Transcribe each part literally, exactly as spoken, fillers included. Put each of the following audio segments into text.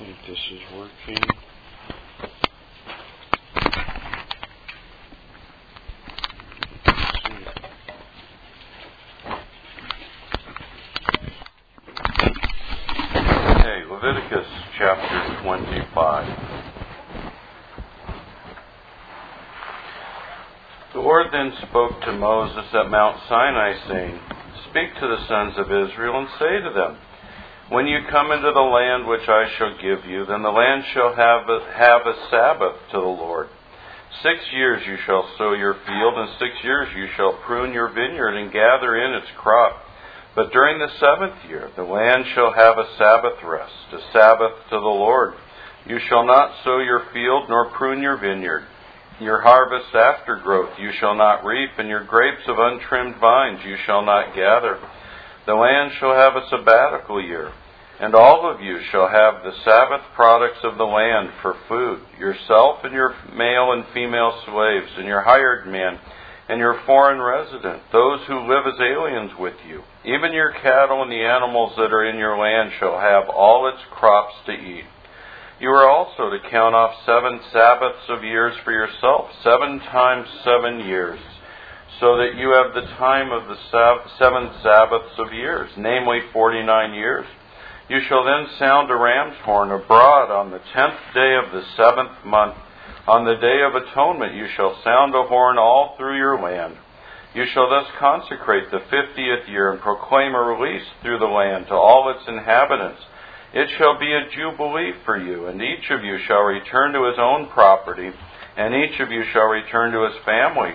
think this is working. Okay, Leviticus chapter twenty-five. The Lord then spoke to Moses at Mount Sinai, saying, "Speak to the sons of Israel and say to them, when you come into the land which I shall give you, then the land shall have a, have a Sabbath to the Lord. Six years you shall sow your field, and six years you shall prune your vineyard and gather in its crop. But during the seventh year the land shall have a Sabbath rest, a Sabbath to the Lord. You shall not sow your field nor prune your vineyard. Your harvest aftergrowth you shall not reap, and your grapes of untrimmed vines you shall not gather. The land shall have a sabbatical year, and all of you shall have the Sabbath products of the land for food, yourself and your male and female slaves, and your hired man, and your foreign resident, those who live as aliens with you. Even your cattle and the animals that are in your land shall have all its crops to eat. You are also to count off seven Sabbaths of years for yourself, seven times seven years, so that you have the time of the sab- seven Sabbaths of years, namely forty-nine years. You shall then sound a ram's horn abroad on the tenth day of the seventh month. On the day of atonement you shall sound a horn all through your land. You shall thus consecrate the fiftieth year and proclaim a release through the land to all its inhabitants. It shall be a jubilee for you, and each of you shall return to his own property, and each of you shall return to his family.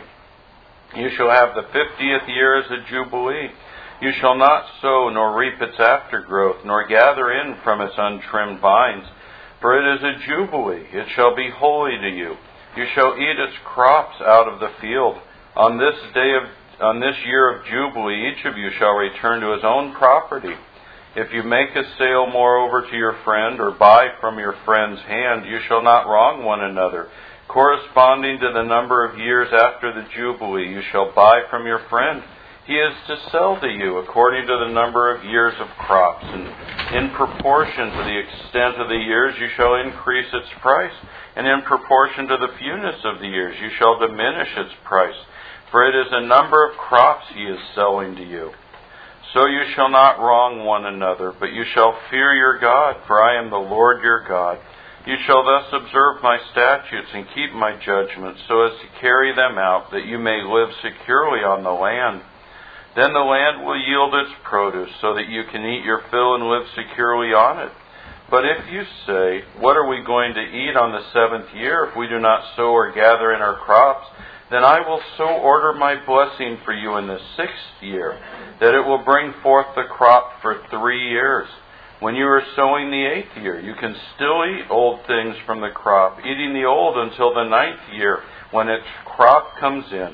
You shall have the fiftieth year as a jubilee. You shall not sow nor reap its aftergrowth, nor gather in from its untrimmed vines, for it is a jubilee. It shall be holy to you. You shall eat its crops out of the field. On this day of on this year of jubilee, each of you shall return to his own property. If you make a sale moreover to your friend, or buy from your friend's hand, you shall not wrong one another. Corresponding to the number of years after the Jubilee, you shall buy from your friend. He is to sell to you according to the number of years of crops, and in proportion to the extent of the years you shall increase its price, and in proportion to the fewness of the years you shall diminish its price. For it is a number of crops he is selling to you. So you shall not wrong one another, but you shall fear your God, for I am the Lord your God. You shall thus observe my statutes and keep my judgments, so as to carry them out, that you may live securely on the land. Then the land will yield its produce, so that you can eat your fill and live securely on it. But if you say, what are we going to eat on the seventh year if we do not sow or gather in our crops? Then I will so order my blessing for you in the sixth year, that it will bring forth the crop for three years. When you are sowing the eighth year, you can still eat old things from the crop, eating the old until the ninth year, when its crop comes in.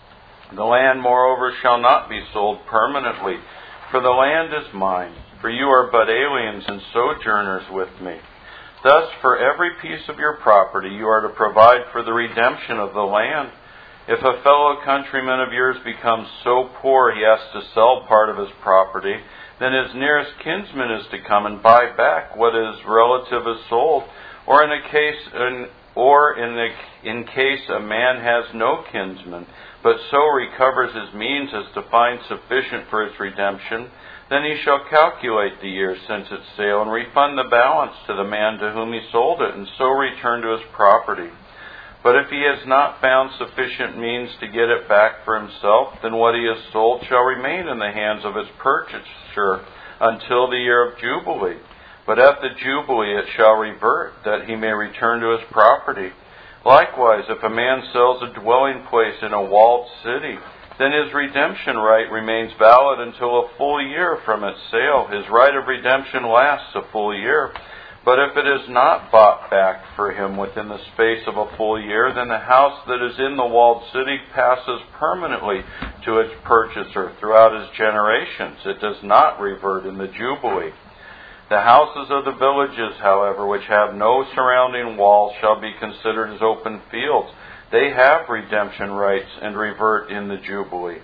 The land, moreover, shall not be sold permanently, for the land is mine, for you are but aliens and sojourners with me. Thus, for every piece of your property, you are to provide for the redemption of the land. If a fellow countryman of yours becomes so poor he has to sell part of his property, then his nearest kinsman is to come and buy back what his relative has sold. Or in a case, in, or in the in case a man has no kinsman, but so recovers his means as to find sufficient for its redemption, then he shall calculate the years since its sale and refund the balance to the man to whom he sold it, and so return to his property. But if he has not found sufficient means to get it back for himself, then what he has sold shall remain in the hands of his purchaser until the year of Jubilee. But at the Jubilee it shall revert, that he may return to his property. Likewise, if a man sells a dwelling place in a walled city, then his redemption right remains valid until a full year from its sale. His right of redemption lasts a full year. But if it is not bought back for him within the space of a full year, then the house that is in the walled city passes permanently to its purchaser throughout his generations. It does not revert in the Jubilee. The houses of the villages, however, which have no surrounding walls, shall be considered as open fields. They have redemption rights and revert in the Jubilee.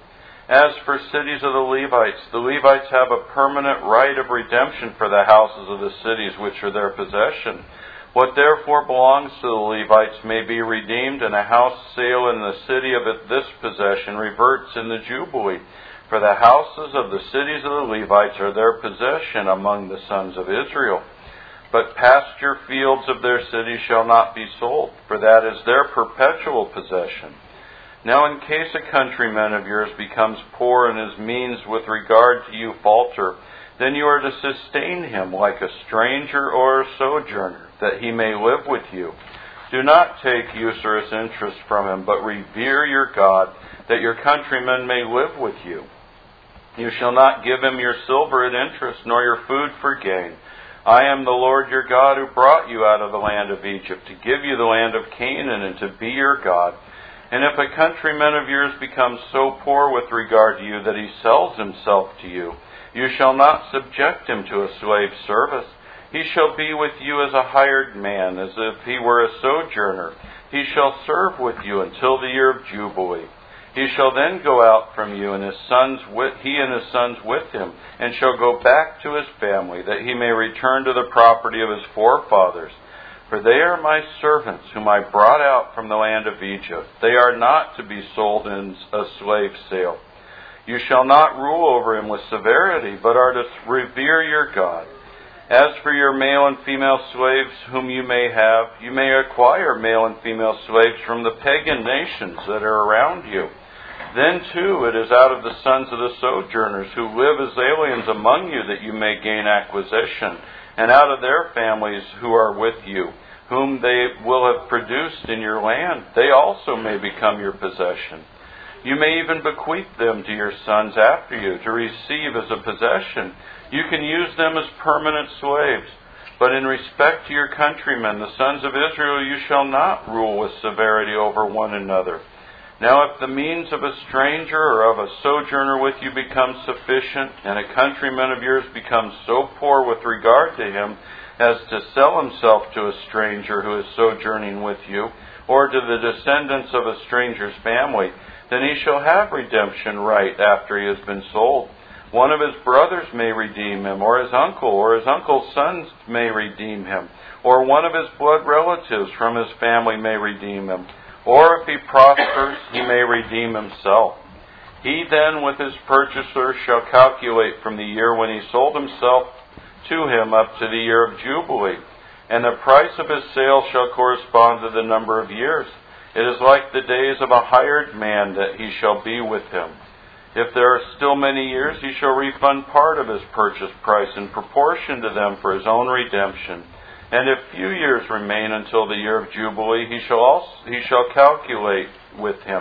As for cities of the Levites, the Levites have a permanent right of redemption for the houses of the cities which are their possession. What therefore belongs to the Levites may be redeemed, and a house sale in the city of it, this possession reverts in the Jubilee. For the houses of the cities of the Levites are their possession among the sons of Israel. But pasture fields of their cities shall not be sold, for that is their perpetual possession. Now in case a countryman of yours becomes poor and his means with regard to you falter, then you are to sustain him like a stranger or a sojourner, that he may live with you. Do not take usurious interest from him, but revere your God, that your countrymen may live with you. You shall not give him your silver at interest, nor your food for gain. I am the Lord your God, who brought you out of the land of Egypt, to give you the land of Canaan, and to be your God. And if a countryman of yours becomes so poor with regard to you that he sells himself to you, you shall not subject him to a slave service. He shall be with you as a hired man, as if he were a sojourner. He shall serve with you until the year of Jubilee. He shall then go out from you, and his sons with, he and his sons with him, and shall go back to his family, that he may return to the property of his forefathers. For they are my servants, whom I brought out from the land of Egypt. They are not to be sold in a slave sale. You shall not rule over him with severity, but are to revere your God. As for your male and female slaves whom you may have, you may acquire male and female slaves from the pagan nations that are around you. Then, too, it is out of the sons of the sojourners who live as aliens among you that you may gain acquisition, and out of their families who are with you, whom they will have produced in your land, they also may become your possession. You may even bequeath them to your sons after you to receive as a possession. You can use them as permanent slaves. But in respect to your countrymen, the sons of Israel, you shall not rule with severity over one another. Now if the means of a stranger or of a sojourner with you becomes sufficient, and a countryman of yours becomes so poor with regard to him as to sell himself to a stranger who is sojourning with you, or to the descendants of a stranger's family, then he shall have redemption right after he has been sold. One of his brothers may redeem him, or his uncle, or his uncle's sons may redeem him, or one of his blood relatives from his family may redeem him. Or if he prospers, he may redeem himself. He then with his purchaser shall calculate from the year when he sold himself to him up to the year of Jubilee, and the price of his sale shall correspond to the number of years. It is like the days of a hired man that he shall be with him. If there are still many years, he shall refund part of his purchase price in proportion to them for his own redemption. And if few years remain until the year of Jubilee, he shall also, he shall calculate with him.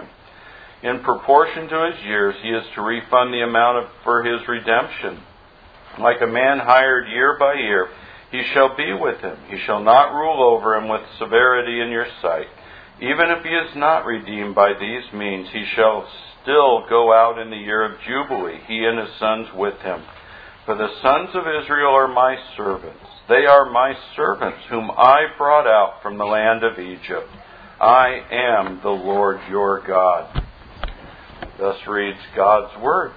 In proportion to his years, he is to refund the amount of, for his redemption. Like a man hired year by year, he shall be with him. He shall not rule over him with severity in your sight. Even if he is not redeemed by these means, he shall still go out in the year of Jubilee, he and his sons with him. For the sons of Israel are my servants. They are my servants, whom I brought out from the land of Egypt. I am the Lord your God. Thus reads God's Word.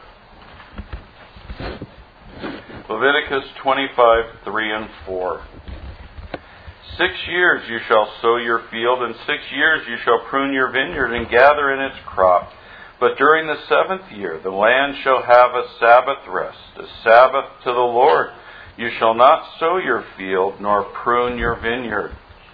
Leviticus twenty-five, three and four. Six years you shall sow your field, and six years you shall prune your vineyard and gather in its crop. But during the seventh year the land shall have a Sabbath rest, a Sabbath to the Lord. You shall not sow your field, nor prune your vineyard.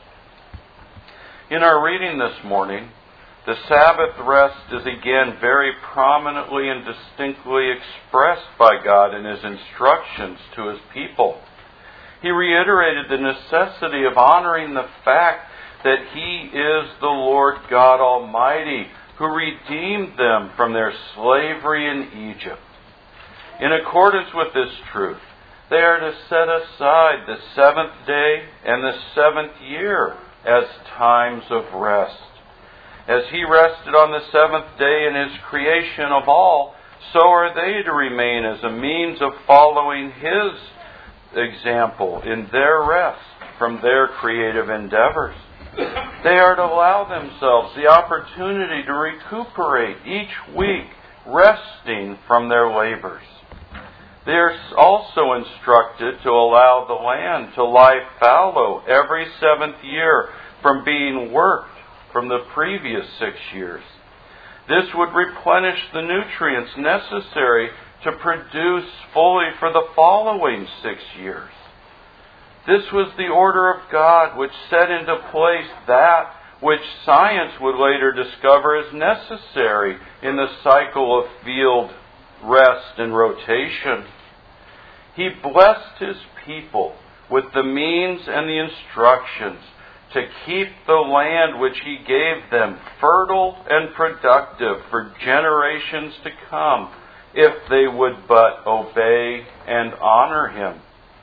In our reading this morning, the Sabbath rest is again very prominently and distinctly expressed by God in His instructions to His people. He reiterated the necessity of honoring the fact that He is the Lord God Almighty, who redeemed them from their slavery in Egypt. In accordance with this truth, they are to set aside the seventh day and the seventh year as times of rest. As He rested on the seventh day in His creation of all, so are they to remain as a means of following His example in their rest from their creative endeavors. They are to allow themselves the opportunity to recuperate each week resting from their labors. They are also instructed to allow the land to lie fallow every seventh year from being worked from the previous six years. This would replenish the nutrients necessary to produce fully for the following six years. This was the order of God which set into place that which science would later discover is necessary in the cycle of field rest and rotation. He blessed His people with the means and the instructions to keep the land which He gave them fertile and productive for generations to come, if they would but obey and honor Him.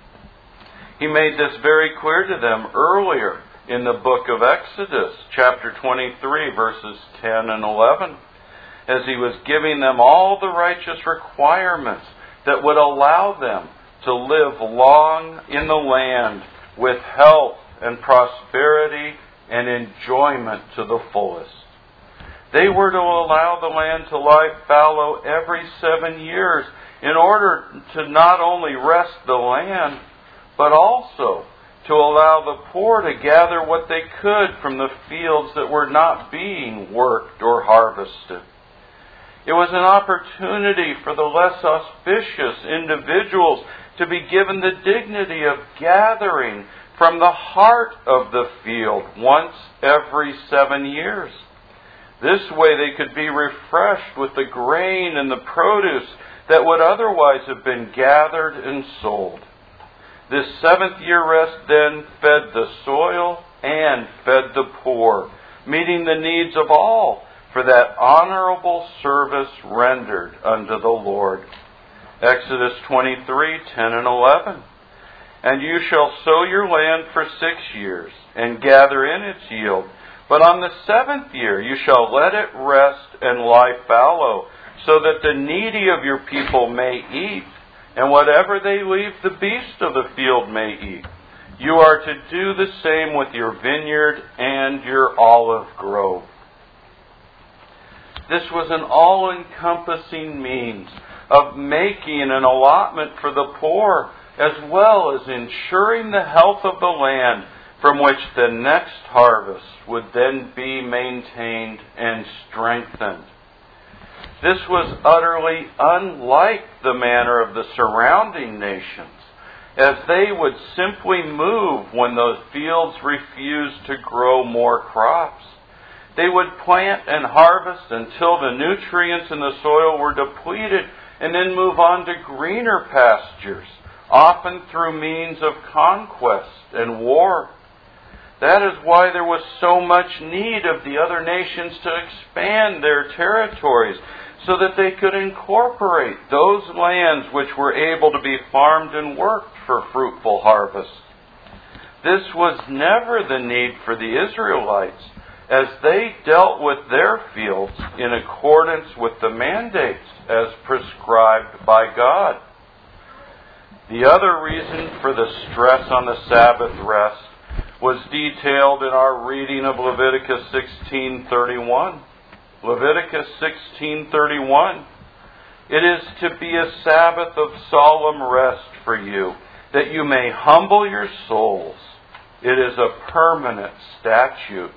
He made this very clear to them earlier in the book of Exodus, chapter twenty-three, verses ten and eleven, as He was giving them all the righteous requirements that would allow them to live long in the land with health and prosperity and enjoyment to the fullest. They were to allow the land to lie fallow every seven years in order to not only rest the land, but also to allow the poor to gather what they could from the fields that were not being worked or harvested. It was an opportunity for the less auspicious individuals to be given the dignity of gathering from the heart of the field once every seven years. This way they could be refreshed with the grain and the produce that would otherwise have been gathered and sold. This seventh year rest then fed the soil and fed the poor, meeting the needs of all for that honorable service rendered unto the Lord. Exodus twenty-three, ten and eleven. And you shall sow your land for six years, and gather in its yield. But on the seventh year you shall let it rest and lie fallow, so that the needy of your people may eat, and whatever they leave the beast of the field may eat. You are to do the same with your vineyard and your olive grove. This was an all-encompassing means of making an allotment for the poor, as well as ensuring the health of the land from which the next harvest would then be maintained and strengthened. This was utterly unlike the manner of the surrounding nations, as they would simply move when those fields refused to grow more crops. They would plant and harvest until the nutrients in the soil were depleted, and then move on to greener pastures, often through means of conquest and war. That is why there was so much need of the other nations to expand their territories, so that they could incorporate those lands which were able to be farmed and worked for fruitful harvest. This was never the need for the Israelites, as they dealt with their fields in accordance with the mandates as prescribed by God. The other reason for the stress on the Sabbath rest was detailed in our reading of Leviticus sixteen thirty-one. Leviticus sixteen thirty-one. It is to be a Sabbath of solemn rest for you, that you may humble your souls. It is a permanent statute.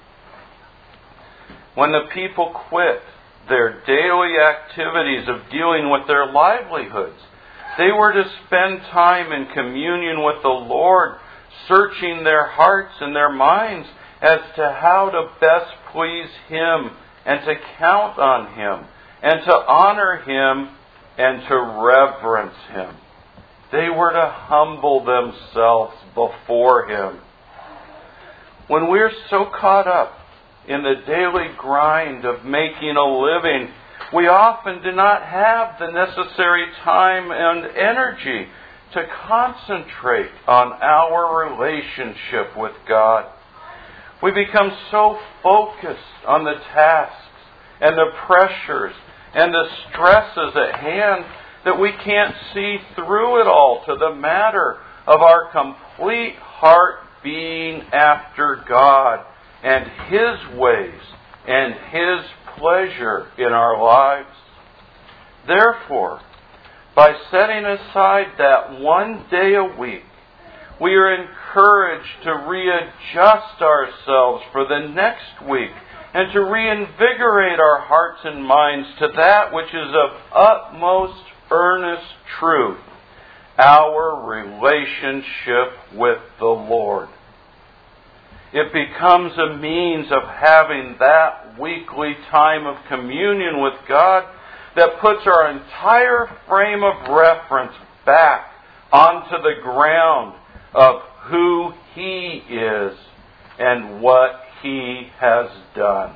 When the people quit their daily activities of dealing with their livelihoods, they were to spend time in communion with the Lord, searching their hearts and their minds as to how to best please Him and to count on Him and to honor Him and to reverence Him. They were to humble themselves before Him. When we're so caught up in the daily grind of making a living, we often do not have the necessary time and energy to concentrate on our relationship with God. We become so focused on the tasks and the pressures and the stresses at hand that we can't see through it all to the matter of our complete heart being after God and His ways and His pleasure in our lives. Therefore, by setting aside that one day a week, we are encouraged to readjust ourselves for the next week and to reinvigorate our hearts and minds to that which is of utmost earnest truth, our relationship with the Lord. It becomes a means of having that weekly time of communion with God that puts our entire frame of reference back onto the ground of who He is and what He has done.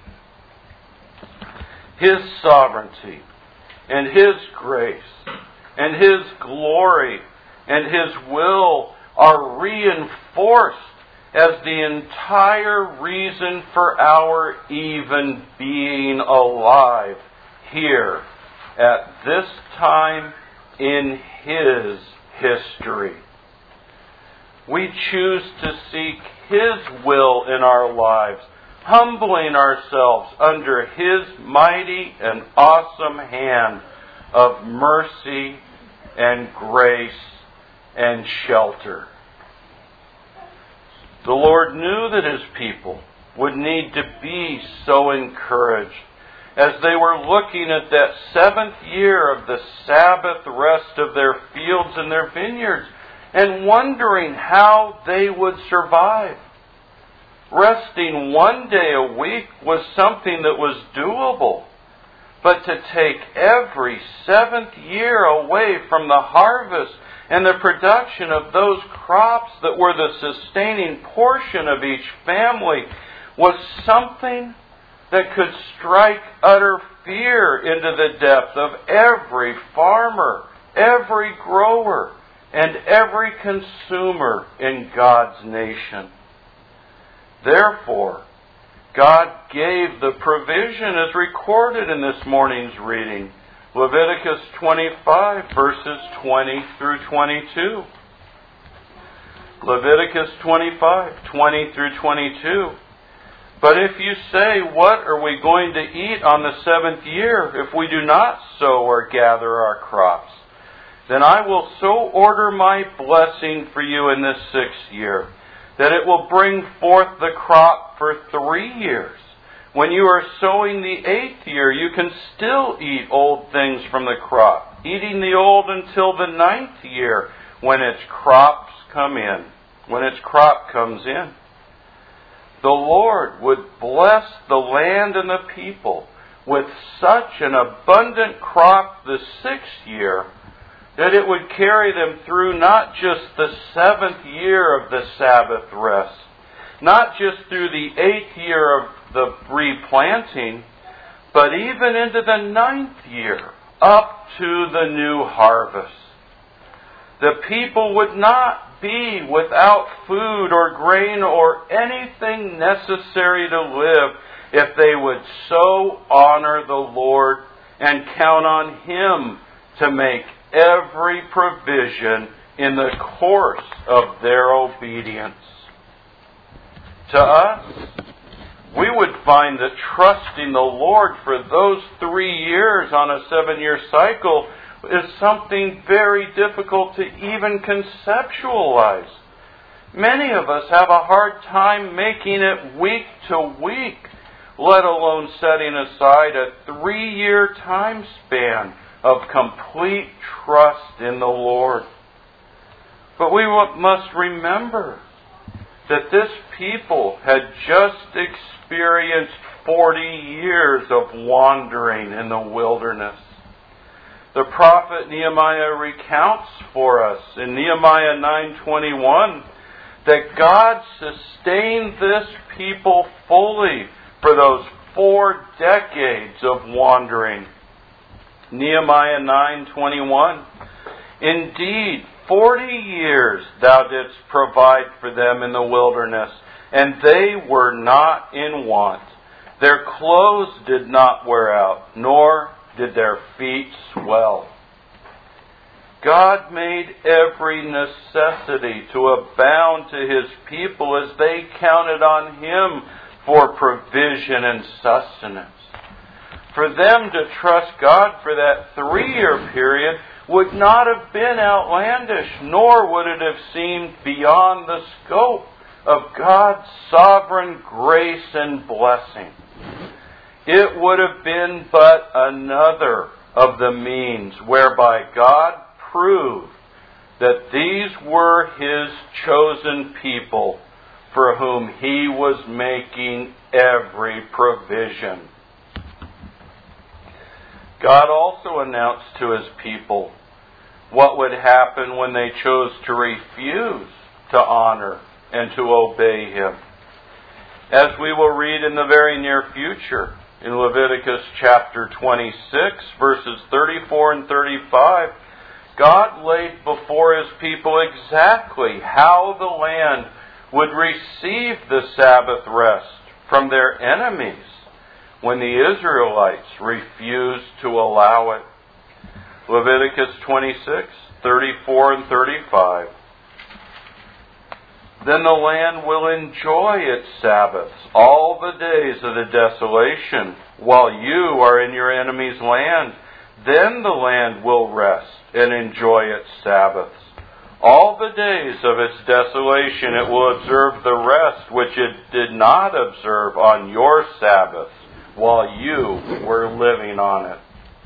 His sovereignty and His grace and His glory and His will are reinforced as the entire reason for our even being alive here at this time in His history. We choose to seek His will in our lives, humbling ourselves under His mighty and awesome hand of mercy and grace and shelter. The Lord knew that His people would need to be so encouraged as they were looking at that seventh year of the Sabbath rest of their fields and their vineyards and wondering how they would survive. Resting one day a week was something that was doable, but to take every seventh year away from the harvest and the production of those crops that were the sustaining portion of each family was something that could strike utter fear into the depth of every farmer, every grower, and every consumer in God's nation. Therefore, God gave the provision as recorded in this morning's reading, Leviticus twenty-five, verses twenty through twenty-two. Leviticus twenty-five, twenty through twenty-two. But if you say, what are we going to eat on the seventh year if we do not sow or gather our crops? Then I will so order my blessing for you in this sixth year, that it will bring forth the crop for three years. When you are sowing the eighth year, you can still eat old things from the crop, eating the old until the ninth year, when its crops come in, when its crop comes in. The Lord would bless the land and the people with such an abundant crop the sixth year that it would carry them through not just the seventh year of the Sabbath rest, not just through the eighth year of the replanting, but even into the ninth year, up to the new harvest. The people would not be without food or grain or anything necessary to live if they would so honor the Lord and count on Him to make every provision in the course of their obedience. To us, we would find that trusting the Lord for those three years on a seven-year cycle is something very difficult to even conceptualize. Many of us have a hard time making it week to week, let alone setting aside a three-year time span of complete trust in the Lord. But we must remember that this people had just experienced forty years of wandering in the wilderness. The prophet Nehemiah recounts for us in Nehemiah nine twenty-one that God sustained this people fully for those four decades of wandering. Nehemiah nine twenty-one. Indeed, forty years thou didst provide for them in the wilderness, and they were not in want. Their clothes did not wear out, nor did their feet swell. God made every necessity to abound to His people as they counted on Him for provision and sustenance. For them to trust God for that three-year period would not have been outlandish, nor would it have seemed beyond the scope of God's sovereign grace and blessing. It would have been but another of the means whereby God proved that these were His chosen people for whom He was making every provision. God also announced to His people what would happen when they chose to refuse to honor and to obey Him. As we will read in the very near future, in Leviticus chapter twenty-six, verses thirty-four and thirty-five, God laid before His people exactly how the land would receive the Sabbath rest from their enemies when the Israelites refused to allow it. Leviticus twenty-six, thirty-four and thirty-five. Then the land will enjoy its Sabbaths all the days of the desolation, while you are in your enemy's land. Then the land will rest and enjoy its Sabbaths. All the days of its desolation it will observe the rest which it did not observe on your Sabbaths, while you were living on it.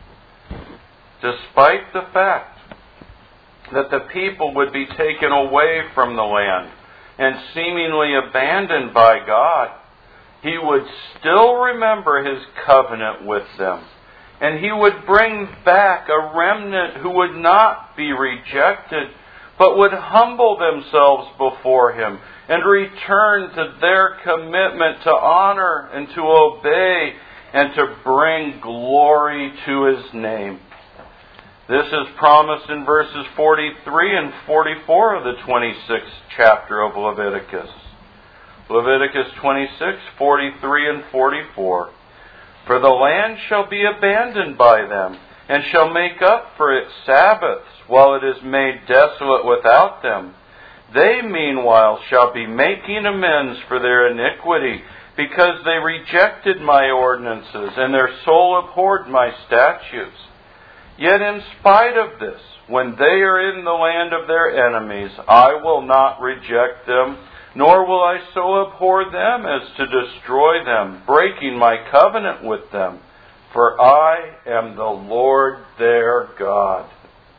Despite the fact that the people would be taken away from the land and seemingly abandoned by God, He would still remember His covenant with them. And He would bring back a remnant who would not be rejected, but would humble themselves before Him and return to their commitment to honor and to obey and to bring glory to His name. This is promised in verses forty-three and forty-four of the twenty-sixth chapter of Leviticus. Leviticus twenty-six, forty-three and forty-four. For the land shall be abandoned by them, and shall make up for its Sabbaths, while it is made desolate without them. They meanwhile shall be making amends for their iniquity, because they rejected my ordinances, and their soul abhorred my statutes. Yet in spite of this, when they are in the land of their enemies, I will not reject them, nor will I so abhor them as to destroy them, breaking my covenant with them. For I am the Lord their God.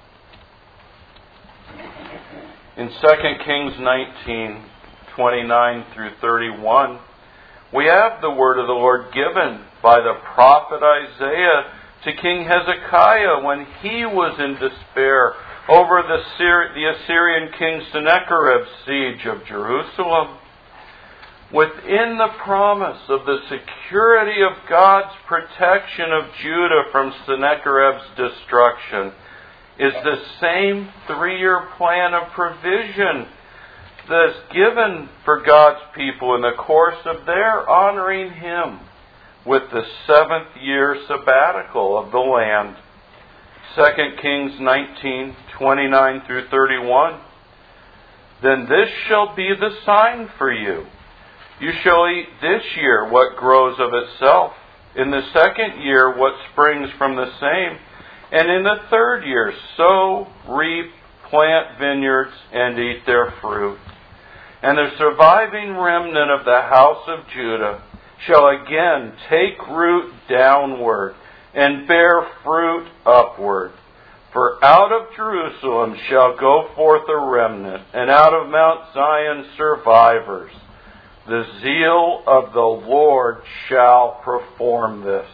In Second Kings nineteen, twenty-nine through thirty-one, we have the word of the Lord given by the prophet Isaiah to King Hezekiah when he was in despair over the, Syri- the Assyrian king Sennacherib's siege of Jerusalem. Within the promise of the security of God's protection of Judah from Sennacherib's destruction is the same three-year plan of provision that's given for God's people in the course of their honoring Him with the seventh year sabbatical of the land. Second Kings nineteen, twenty-nine through thirty-one. Then this shall be the sign for you. You shall eat this year what grows of itself, in the second year what springs from the same, and in the third year sow, reap, plant vineyards, and eat their fruit. And the surviving remnant of the house of Judah shall again take root downward and bear fruit upward. For out of Jerusalem shall go forth a remnant, and out of Mount Zion survivors. The zeal of the Lord shall perform this.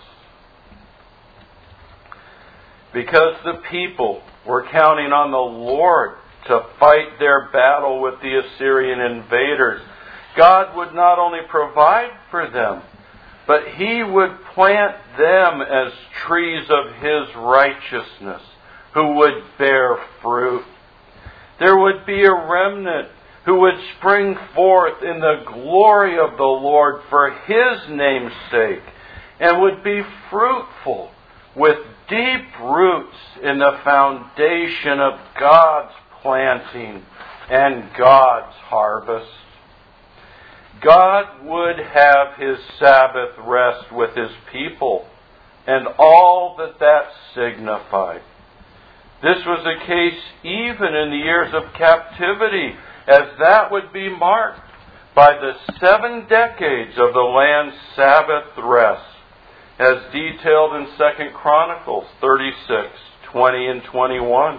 Because the people were counting on the Lord to fight their battle with the Assyrian invaders, God would not only provide for them, but He would plant them as trees of His righteousness, who would bear fruit. There would be a remnant who would spring forth in the glory of the Lord for His name's sake, and would be fruitful with deep roots in the foundation of God's planting and God's harvest. God would have His Sabbath rest with His people, and all that that signified. This was the case even in the years of captivity, as that would be marked by the seven decades of the land's Sabbath rest, as detailed in Second Chronicles thirty-six, twenty and twenty-one.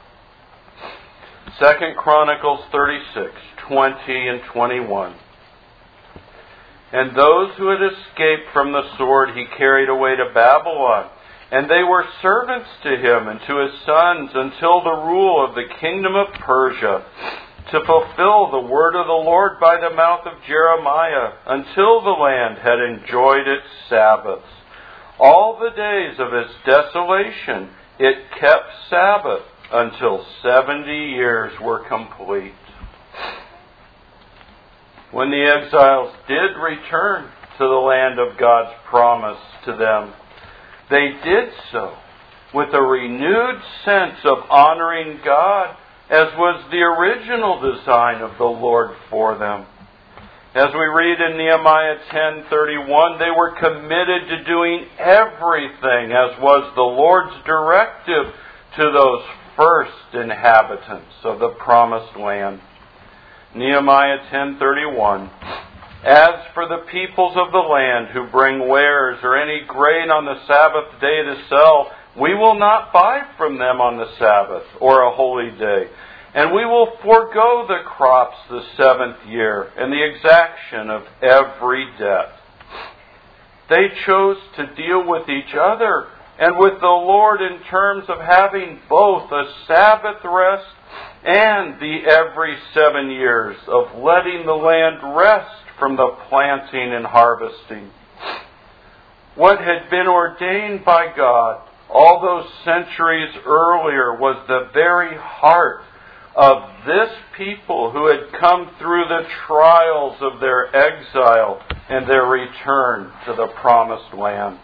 Second Chronicles thirty-six, twenty and twenty-one. And those who had escaped from the sword he carried away to Babylon, and they were servants to him and to his sons until the rule of the kingdom of Persia, to fulfill the word of the Lord by the mouth of Jeremiah, until the land had enjoyed its Sabbaths. All the days of its desolation it kept Sabbath until seventy years were complete. When the exiles did return to the land of God's promise to them, they did so with a renewed sense of honoring God, as was the original design of the Lord for them. As we read in Nehemiah ten thirty-one, they were committed to doing everything as was the Lord's directive to those first inhabitants of the promised land. Nehemiah ten thirty-one. As for the peoples of the land who bring wares or any grain on the Sabbath day to sell, we will not buy from them on the Sabbath or a holy day, and we will forego the crops the seventh year and the exaction of every debt. They chose to deal with each other and with the Lord in terms of having both a Sabbath rest and the every seven years of letting the land rest from the planting and harvesting. What had been ordained by God all those centuries earlier was the very heart of this people who had come through the trials of their exile and their return to the promised land.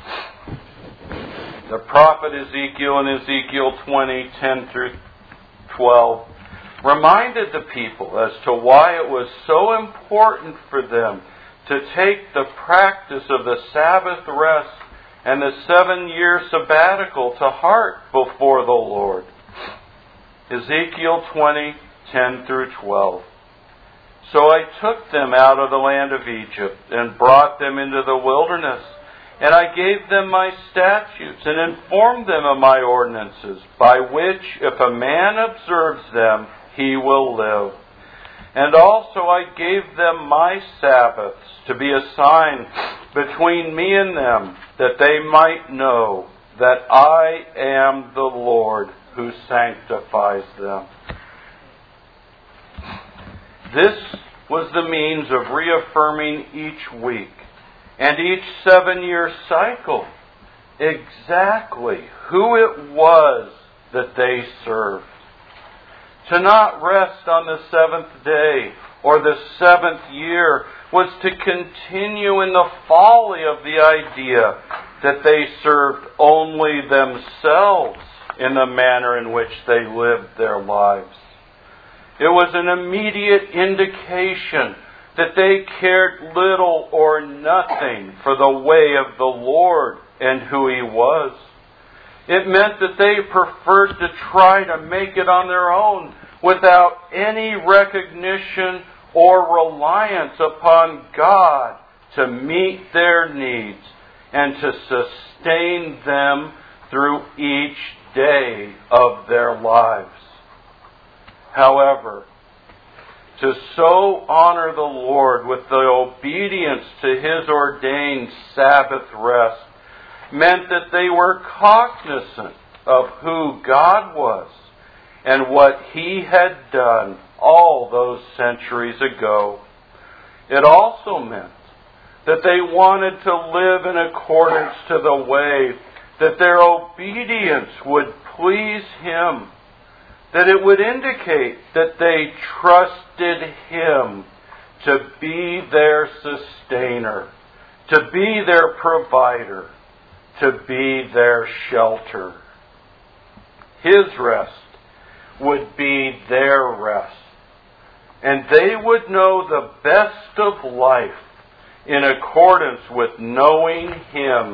The prophet Ezekiel in Ezekiel twenty, ten through twelve reminded the people as to why it was so important for them to take the practice of the Sabbath rest and the seven-year sabbatical to heart before the Lord. Ezekiel twenty, ten through twelve. So I took them out of the land of Egypt and brought them into the wilderness, and I gave them my statutes and informed them of my ordinances, by which if a man observes them, he will live. And also I gave them my Sabbaths to be a sign between me and them, that they might know that I am the Lord who sanctifies them. This was the means of reaffirming each week and each seven-year cycle exactly who it was that they served. To not rest on the seventh day or the seventh year was to continue in the folly of the idea that they served only themselves in the manner in which they lived their lives. It was an immediate indication that they cared little or nothing for the way of the Lord and who He was. It meant that they preferred to try to make it on their own without any recognition or reliance upon God to meet their needs and to sustain them through each day of their lives. However, to so honor the Lord with the obedience to His ordained Sabbath rest meant that they were cognizant of who God was and what He had done all those centuries ago. It also meant that they wanted to live in accordance to the way that their obedience would please Him, that it would indicate that they trusted Him to be their sustainer, to be their provider, to be their shelter. His rest would be their rest, and they would know the best of life in accordance with knowing Him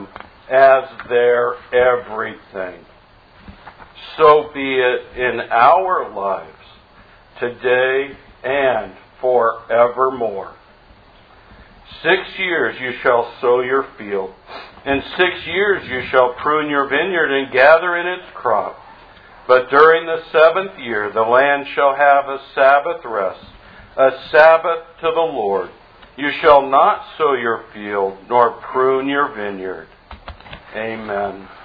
as their everything. So be it in our lives, today and forevermore. Six years you shall sow your field. In six years you shall prune your vineyard and gather in its crop. But during the seventh year the land shall have a Sabbath rest, a Sabbath to the Lord. You shall not sow your field, nor prune your vineyard. Amen.